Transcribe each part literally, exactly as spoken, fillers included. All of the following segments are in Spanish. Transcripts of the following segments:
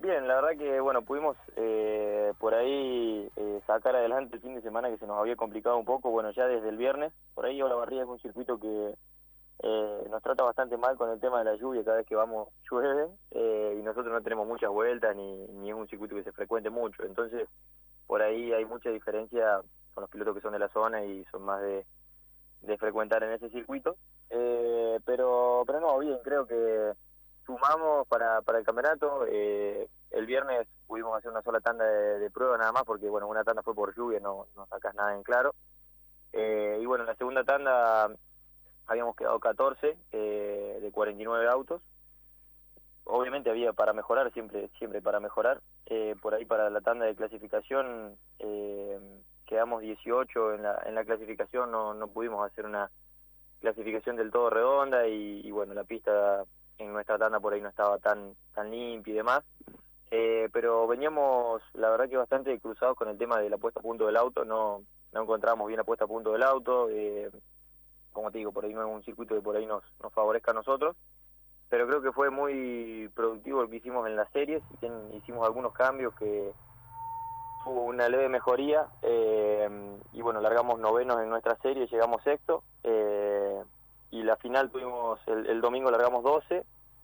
bien, la verdad que bueno, pudimos eh, por ahí eh, sacar adelante el fin de semana que se nos había complicado un poco, bueno, ya desde el viernes. Por ahí Olavarría es un circuito que eh, nos trata bastante mal con el tema de la lluvia, cada vez que vamos llueve, eh, y nosotros no tenemos muchas vueltas, ni, ni es un circuito que se frecuente mucho, entonces por ahí hay mucha diferencia con los pilotos que son de la zona y son más de, de frecuentar en ese circuito, eh, pero pero no, bien, creo que sumamos para, para el campeonato. Eh, el viernes pudimos hacer una sola tanda de, de prueba nada más, porque bueno, una tanda fue por lluvia, no, no sacas nada en claro. Eh, y bueno, en la segunda tanda habíamos quedado catorce eh, de cuarenta y nueve autos. Obviamente había para mejorar, siempre siempre para mejorar. Eh, por ahí para la tanda de clasificación eh, quedamos dieciocho en la, en la clasificación, no, no pudimos hacer una clasificación del todo redonda y, y bueno, la pista en nuestra tanda por ahí no estaba tan tan limpia y demás, eh, pero veníamos la verdad que bastante cruzados con el tema de la puesta a punto del auto, no no encontrábamos bien la puesta a punto del auto, eh, como te digo, por ahí no es un circuito que por ahí nos, nos favorezca a nosotros, pero creo que fue muy productivo lo que hicimos en las series, hicimos algunos cambios que hubo una leve mejoría, eh, y bueno, largamos novenos en nuestra serie, llegamos sexto, eh, y la final tuvimos, el, el domingo largamos doce,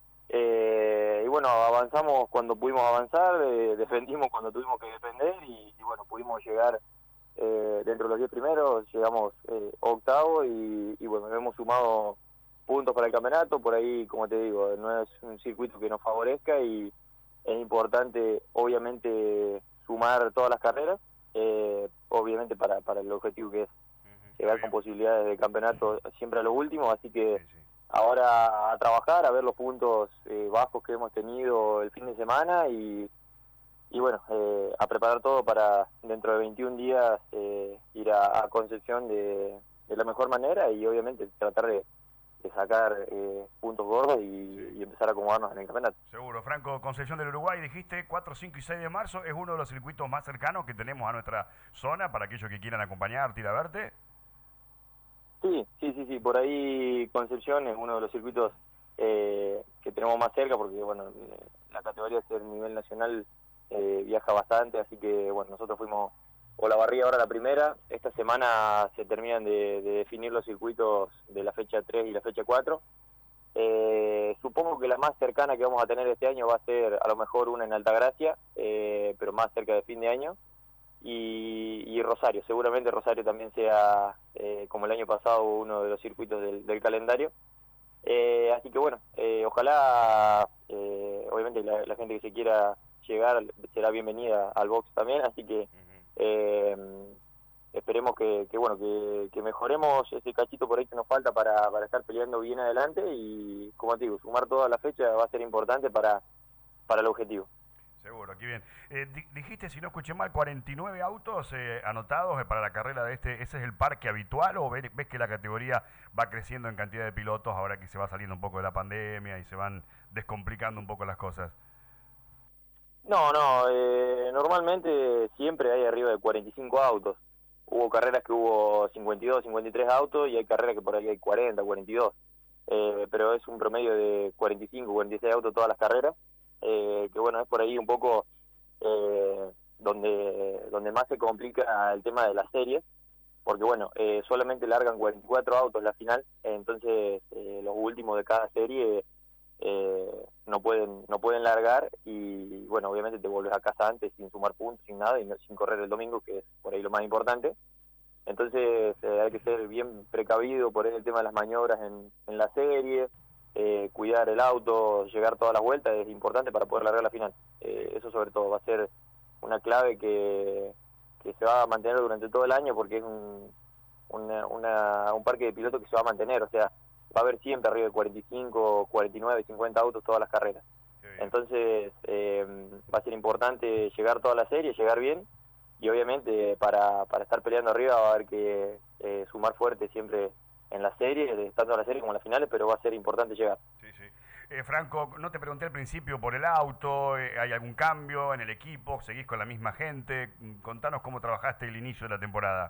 eh, y bueno, avanzamos cuando pudimos avanzar, eh, defendimos cuando tuvimos que defender, y, y bueno, pudimos llegar eh, dentro de los diez primeros, llegamos eh, octavo, y, y bueno, hemos sumado puntos para el campeonato. Por ahí, como te digo, no es un circuito que nos favorezca, y es importante, obviamente, sumar todas las carreras, eh, obviamente para, para el objetivo que es uh-huh, llegar con posibilidades de campeonato siempre a los últimos, así que sí, sí. Ahora a trabajar, a ver los puntos eh, bajos que hemos tenido el fin de semana, y, y bueno, eh, a preparar todo para dentro de veintiún días eh, ir a, a Concepción de, de la mejor manera, y obviamente tratar de de sacar eh, puntos gordos y, sí. y empezar a acomodarnos en el campeonato. Seguro. Franco, Concepción del Uruguay, dijiste cuatro, cinco y seis de marzo, es uno de los circuitos más cercanos que tenemos a nuestra zona para aquellos que quieran acompañarte, ir a verte. Sí, sí, sí, sí, por ahí Concepción es uno de los circuitos eh, que tenemos más cerca, porque bueno, la categoría a nivel nacional eh, viaja bastante, así que bueno, nosotros fuimos Olavarría ahora la primera. Esta semana se terminan de, de definir los circuitos de la fecha tres y la fecha cuatro. Eh, supongo que la más cercana que vamos a tener este año va a ser a lo mejor una en Altagracia, eh, pero más cerca de fin de año. Y, y Rosario, seguramente Rosario también sea, eh, como el año pasado, uno de los circuitos del, del calendario. Eh, así que bueno, eh, ojalá, eh, obviamente la, la gente que se quiera llegar será bienvenida al box también, así que Eh, esperemos que, que bueno que, que mejoremos ese cachito por ahí que nos falta para, para estar peleando bien adelante, y como te digo, sumar toda la fecha va a ser importante para, para el objetivo. Seguro, aquí bien. Eh, di, dijiste, si no escuché mal, cuarenta y nueve autos eh, anotados para la carrera de este. ¿Ese es el parque habitual o ves, ves que la categoría va creciendo en cantidad de pilotos ahora que se va saliendo un poco de la pandemia y se van descomplicando un poco las cosas? No, no, eh, normalmente siempre hay arriba de cuarenta y cinco autos. Hubo carreras que hubo cincuenta y dos, cincuenta y tres autos, y hay carreras que por ahí hay cuarenta, cuarenta y dos. Eh, pero es un promedio de cuarenta y cinco, cuarenta y seis autos todas las carreras, eh, que bueno, es por ahí un poco eh, donde donde más se complica el tema de las series, porque bueno, eh, solamente largan cuarenta y cuatro autos la final, entonces eh, los últimos de cada serie eh, no pueden no pueden largar, y bueno, obviamente te vuelves a casa antes sin sumar puntos, sin nada, y no, sin correr el domingo, que es por ahí lo más importante. Entonces eh, hay que ser bien precavido por ahí el tema de las maniobras en, en la serie, eh, cuidar el auto, llegar todas las vueltas es importante para poder largar la final. Eh, eso sobre todo va a ser una clave que, que se va a mantener durante todo el año, porque es un, una, una, un parque de pilotos que se va a mantener, o sea, va a haber siempre arriba de cuarenta y cinco, cuarenta y nueve, cincuenta autos todas las carreras. Entonces eh, va a ser importante llegar toda la serie, llegar bien, y obviamente para, para estar peleando arriba va a haber que eh, sumar fuerte siempre en la serie, tanto en la serie como en las finales, pero va a ser importante llegar. Sí, sí. Eh, Franco, no te pregunté al principio por el auto, eh, ¿hay algún cambio en el equipo? ¿Seguís con la misma gente? Contanos cómo trabajaste el inicio de la temporada.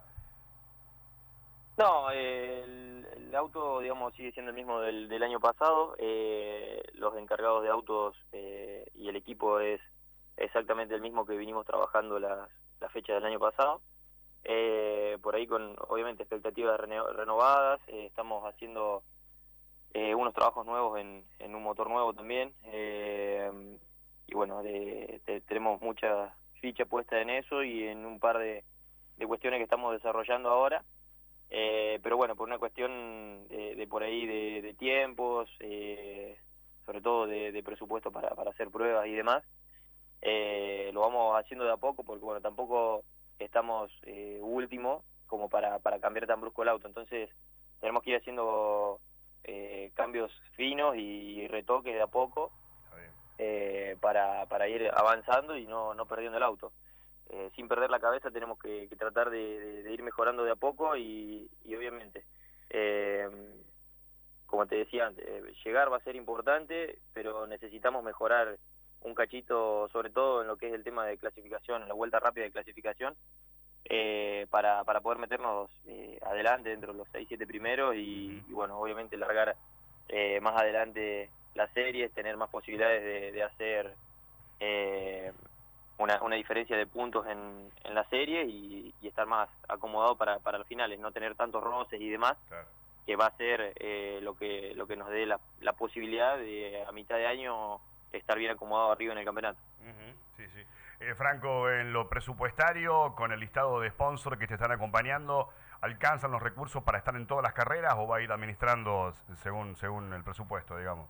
No, eh, el, el auto, digamos, sigue siendo el mismo del, del año pasado. Eh, los encargados de autos eh, y el equipo es exactamente el mismo que vinimos trabajando las, las fechas del año pasado. Eh, por ahí con, obviamente, expectativas reno, renovadas, eh, estamos haciendo eh, unos trabajos nuevos en, en un motor nuevo también, eh, y bueno, de, de, tenemos mucha ficha puesta en eso y en un par de, de cuestiones que estamos desarrollando ahora, eh, pero bueno, por una cuestión de, de por ahí de, de tiempos, eh, sobre todo de, de presupuesto para, para hacer pruebas y demás, eh, lo vamos haciendo de a poco porque bueno, tampoco estamos eh, último como para, para cambiar tan brusco el auto, entonces tenemos que ir haciendo eh, cambios finos y retoques de a poco, eh, para, para ir avanzando y no, no perdiendo el auto. Eh, sin perder la cabeza tenemos que, que tratar de, de, de ir mejorando de a poco y, y obviamente, eh, como te decía antes, eh, llegar va a ser importante, pero necesitamos mejorar un cachito, sobre todo en lo que es el tema de clasificación, en la vuelta rápida de clasificación, eh, para, para poder meternos eh, adelante dentro de los seis siete primeros y, y bueno, obviamente largar eh, más adelante las series, tener más posibilidades de, de hacer eh, una, una diferencia de puntos en, en la serie y, y estar más acomodado para, para los finales, no tener tantos roces y demás, claro, que va a ser eh, lo que lo que nos dé la, la posibilidad de a mitad de año estar bien acomodado arriba en el campeonato. Uh-huh. Sí, sí. Eh, Franco, en lo presupuestario, con el listado de sponsors que te están acompañando, ¿alcanzan los recursos para estar en todas las carreras o va a ir administrando según según el presupuesto, digamos?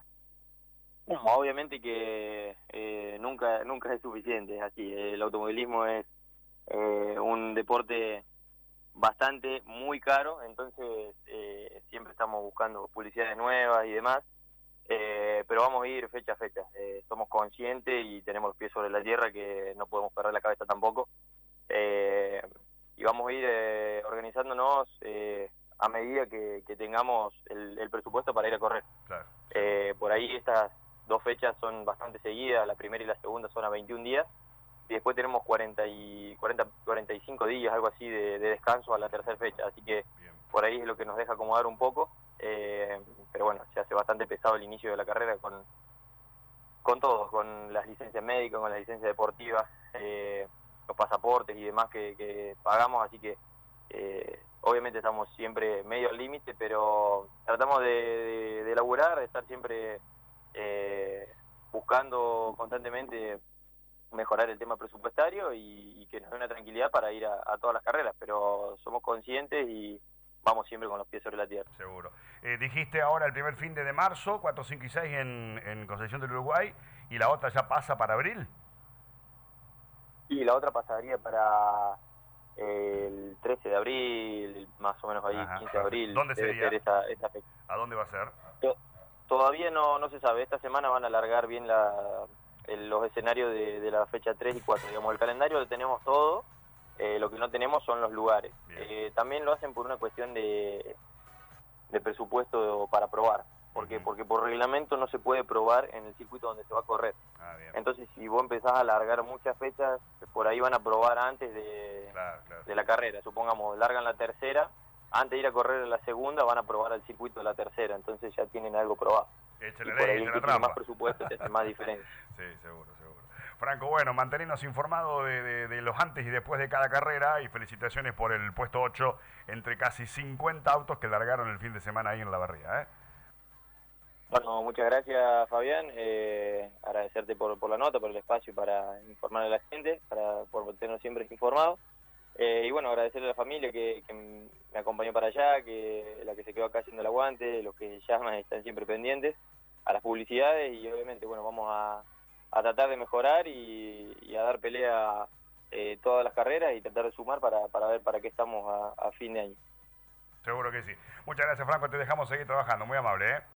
No, obviamente que eh, nunca nunca es suficiente, es así. El automovilismo es eh, un deporte bastante muy caro, entonces eh, siempre estamos buscando publicidades nuevas y demás, eh, pero vamos a ir fecha a fecha. Eh, somos conscientes y tenemos los pies sobre la tierra que no podemos perder la cabeza tampoco, eh, y vamos a ir eh, organizándonos eh, a medida que, que tengamos el, el presupuesto para ir a correr. Claro. Eh, por ahí estas dos fechas son bastante seguidas, la primera y la segunda son a veintiún días, y después tenemos cuarenta, y, cuarenta, cuarenta y cinco días, algo así, de, de descanso a la tercera fecha, así que bien, por ahí es lo que nos deja acomodar un poco, eh, pero bueno, se hace bastante pesado el inicio de la carrera con, con todos, con las licencias médicas, con las licencias deportivas, eh, los pasaportes y demás que, que pagamos, así que eh, obviamente estamos siempre medio al límite, pero tratamos de, de, de laburar, de estar siempre eh, buscando constantemente mejorar el tema presupuestario y, y que nos dé una tranquilidad para ir a, a todas las carreras, pero somos conscientes y vamos siempre con los pies sobre la tierra. Seguro. Eh, dijiste ahora el primer fin de, de marzo, cuatro, cinco y seis en, en Concepción del Uruguay, y la otra ya pasa para abril. Y la otra pasaría para el trece de abril, más o menos ahí. Ajá, quince de abril. ¿Dónde sería? Ser esa, esa fecha. ¿A dónde va a ser? Todavía no, no se sabe. Esta semana van a alargar bien la, el, los escenarios de, de la fecha tres y cuatro. Digamos, el calendario lo tenemos todo, eh, lo que no tenemos son los lugares. Eh, también lo hacen por una cuestión de, de presupuesto para probar. ¿Por qué? Uh-huh. Porque por reglamento no se puede probar en el circuito donde se va a correr. Ah, entonces, si vos empezás a alargar muchas fechas, por ahí van a probar antes de, claro, claro. de la carrera. Supongamos, largan la tercera, antes de ir a correr la segunda, van a probar el circuito de la tercera. Entonces ya tienen algo probado. Échale y por ley, ahí el que tiene más presupuesto te hace más diferencia. Sí, seguro, seguro. Franco, bueno, mantenernos informados de, de, de los antes y después de cada carrera y felicitaciones por el puesto ocho entre casi cincuenta autos que largaron el fin de semana ahí en La Barría, ¿eh? Bueno, muchas gracias, Fabián. Eh, agradecerte por, por la nota, por el espacio para informar a la gente, para por tenernos siempre informados. Eh, y bueno, agradecerle a la familia que, que me acompañó para allá, que la que se quedó acá haciendo el aguante, los que llaman están siempre pendientes, a las publicidades y obviamente, bueno, vamos a, a tratar de mejorar y, y a dar pelea eh, todas las carreras y tratar de sumar para, para ver para qué estamos a, a fin de año. Seguro que sí. Muchas gracias, Franco. Te dejamos seguir trabajando. Muy amable, ¿eh?